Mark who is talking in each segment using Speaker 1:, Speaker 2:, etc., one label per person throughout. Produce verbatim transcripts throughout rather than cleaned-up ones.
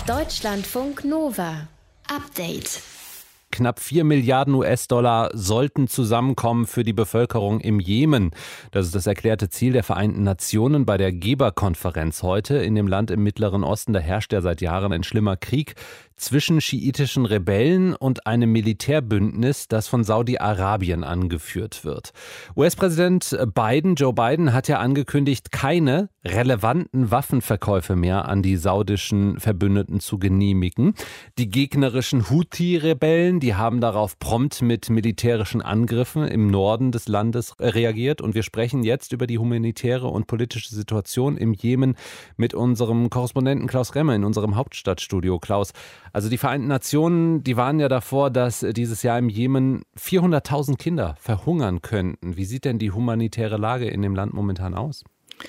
Speaker 1: Deutschlandfunk Nova. Update.
Speaker 2: Knapp vier Milliarden U S-Dollar sollten zusammenkommen für die Bevölkerung im Jemen. Das ist das erklärte Ziel der Vereinten Nationen bei der Geberkonferenz heute. In dem Land im Mittleren Osten, da herrscht ja seit Jahren ein schlimmer Krieg zwischen schiitischen Rebellen und einem Militärbündnis, das von Saudi-Arabien angeführt wird. U S-Präsident Biden, Joe Biden, hat ja angekündigt, keine relevanten Waffenverkäufe mehr an die saudischen Verbündeten zu genehmigen. Die gegnerischen Houthi-Rebellen, die haben darauf prompt mit militärischen Angriffen im Norden des Landes reagiert. Und wir sprechen jetzt über die humanitäre und politische Situation im Jemen mit unserem Korrespondenten Klaus Remmer in unserem Hauptstadtstudio. Klaus, also die Vereinten Nationen, die warnen ja davor, dass dieses Jahr im Jemen vierhunderttausend Kinder verhungern könnten. Wie sieht denn die humanitäre Lage in dem Land momentan aus?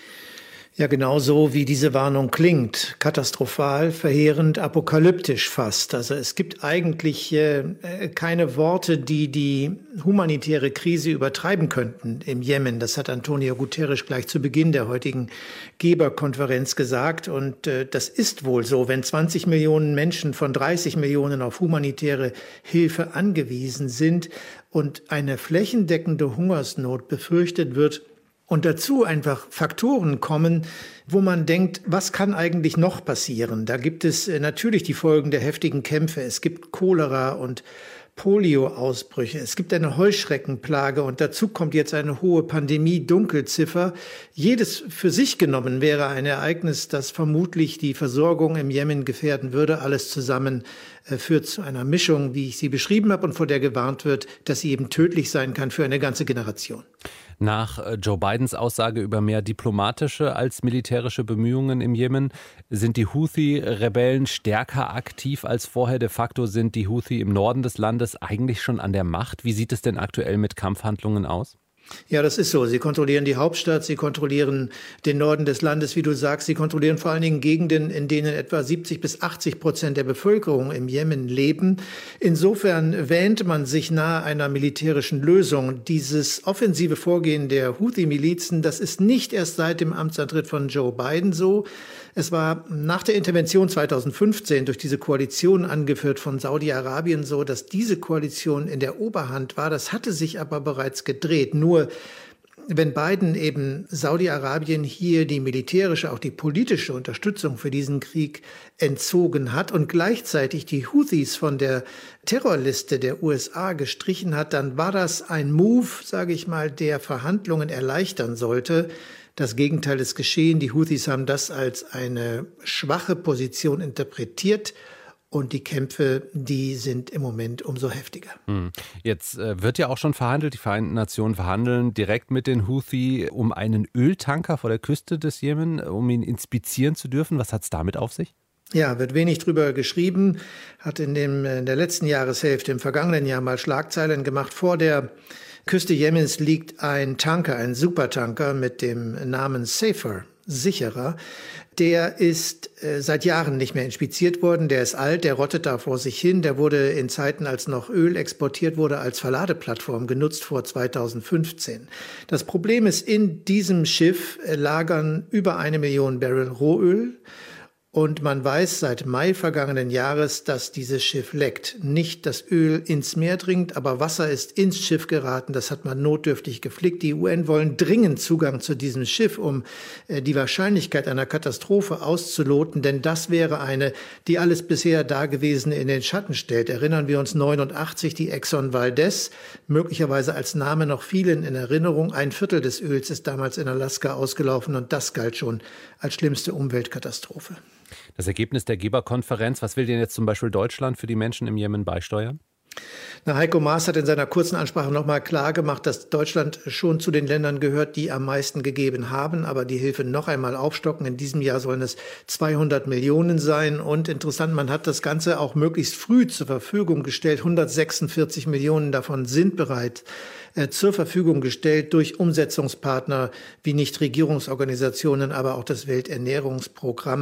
Speaker 3: Ja, genau so, wie diese Warnung klingt. Katastrophal, verheerend, apokalyptisch fast. Also es gibt eigentlich äh, keine Worte, die die humanitäre Krise übertreiben könnten im Jemen. Das hat Antonio Guterres gleich zu Beginn der heutigen Geberkonferenz gesagt. Und äh, das ist wohl so, wenn zwanzig Millionen Menschen von dreißig Millionen auf humanitäre Hilfe angewiesen sind und eine flächendeckende Hungersnot befürchtet wird, und dazu einfach Faktoren kommen, wo man denkt, was kann eigentlich noch passieren? Da gibt es natürlich die Folgen der heftigen Kämpfe. Es gibt Cholera und Polio-Ausbrüche. Es gibt eine Heuschreckenplage und dazu kommt jetzt eine hohe Pandemie-Dunkelziffer. Jedes für sich genommen wäre ein Ereignis, das vermutlich die Versorgung im Jemen gefährden würde. Alles zusammen äh, führt zu einer Mischung, wie ich sie beschrieben habe und vor der gewarnt wird, dass sie eben tödlich sein kann für eine ganze Generation.
Speaker 2: Nach Joe Bidens Aussage über mehr diplomatische als militärische Bemühungen im Jemen sind die Houthi-Rebellen stärker aktiv als vorher. De facto sind die Houthi im Norden des Landes eigentlich schon an der Macht. Wie sieht es denn aktuell mit Kampfhandlungen aus?
Speaker 3: Ja, das ist so. Sie kontrollieren die Hauptstadt, sie kontrollieren den Norden des Landes, wie du sagst. Sie kontrollieren vor allen Dingen Gegenden, in denen etwa siebzig bis achtzig Prozent der Bevölkerung im Jemen leben. Insofern wähnt man sich nahe einer militärischen Lösung. Dieses offensive Vorgehen der Houthi-Milizen, das ist nicht erst seit dem Amtsantritt von Joe Biden so. Es war nach der Intervention zweitausendfünfzehn durch diese Koalition, angeführt von Saudi-Arabien, so, dass diese Koalition in der Oberhand war. Das hatte sich aber bereits gedreht. Nur wenn Biden eben Saudi-Arabien hier die militärische, auch die politische Unterstützung für diesen Krieg entzogen hat und gleichzeitig die Houthis von der Terrorliste der U S A gestrichen hat, dann war das ein Move, sage ich mal, der Verhandlungen erleichtern sollte. Das Gegenteil ist geschehen. Die Houthis haben das als eine schwache Position interpretiert. Und die Kämpfe, die sind im Moment umso heftiger.
Speaker 2: Jetzt äh, wird ja auch schon verhandelt, die Vereinten Nationen verhandeln direkt mit den Houthi um einen Öltanker vor der Küste des Jemen, um ihn inspizieren zu dürfen. Was hat es damit auf sich?
Speaker 3: Ja, wird wenig drüber geschrieben, hat in, dem, in der letzten Jahreshälfte, im vergangenen Jahr mal Schlagzeilen gemacht. Vor der Küste Jemens liegt ein Tanker, ein Supertanker mit dem Namen Safer, sicherer. Der ist äh, seit Jahren nicht mehr inspiziert worden. Der ist alt, der rottet da vor sich hin. Der wurde in Zeiten, als noch Öl exportiert wurde, als Verladeplattform genutzt vor zweitausendfünfzehn. Das Problem ist, in diesem Schiff äh, lagern über eine Million Barrel Rohöl. Und man weiß seit Mai vergangenen Jahres, dass dieses Schiff leckt. Nicht das Öl ins Meer dringt, aber Wasser ist ins Schiff geraten. Das hat man notdürftig geflickt. Die U N wollen dringend Zugang zu diesem Schiff, um äh, die Wahrscheinlichkeit einer Katastrophe auszuloten. Denn das wäre eine, die alles bisher Dagewesene in den Schatten stellt. Erinnern wir uns neunundachtzig, die Exxon Valdez, möglicherweise als Name noch vielen in Erinnerung. Ein Viertel des Öls ist damals in Alaska ausgelaufen und das galt schon als schlimmste Umweltkatastrophe.
Speaker 2: Das Ergebnis der Geberkonferenz, was will denn jetzt zum Beispiel Deutschland für die Menschen im Jemen beisteuern?
Speaker 3: Na, Heiko Maas hat in seiner kurzen Ansprache nochmal klar gemacht, dass Deutschland schon zu den Ländern gehört, die am meisten gegeben haben, aber die Hilfe noch einmal aufstocken. In diesem Jahr sollen es zweihundert Millionen sein. Und interessant, man hat das Ganze auch möglichst früh zur Verfügung gestellt. hundertsechsundvierzig Millionen davon sind bereit äh, zur Verfügung gestellt durch Umsetzungspartner wie Nichtregierungsorganisationen, aber auch das Welternährungsprogramm.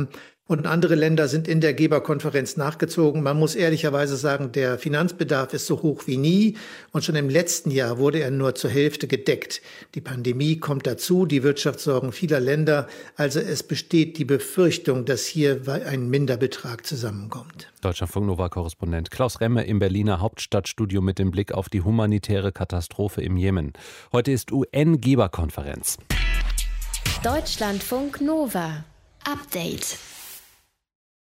Speaker 3: Und andere Länder sind in der Geberkonferenz nachgezogen. Man muss ehrlicherweise sagen, der Finanzbedarf ist so hoch wie nie. Und schon im letzten Jahr wurde er nur zur Hälfte gedeckt. Die Pandemie kommt dazu, die Wirtschaftssorgen vieler Länder. Also es besteht die Befürchtung, dass hier ein Minderbetrag zusammenkommt.
Speaker 2: Deutschlandfunk Nova-Korrespondent Klaus Remme im Berliner Hauptstadtstudio mit dem Blick auf die humanitäre Katastrophe im Jemen. Heute ist U N-Geberkonferenz.
Speaker 1: Deutschlandfunk Nova. Update.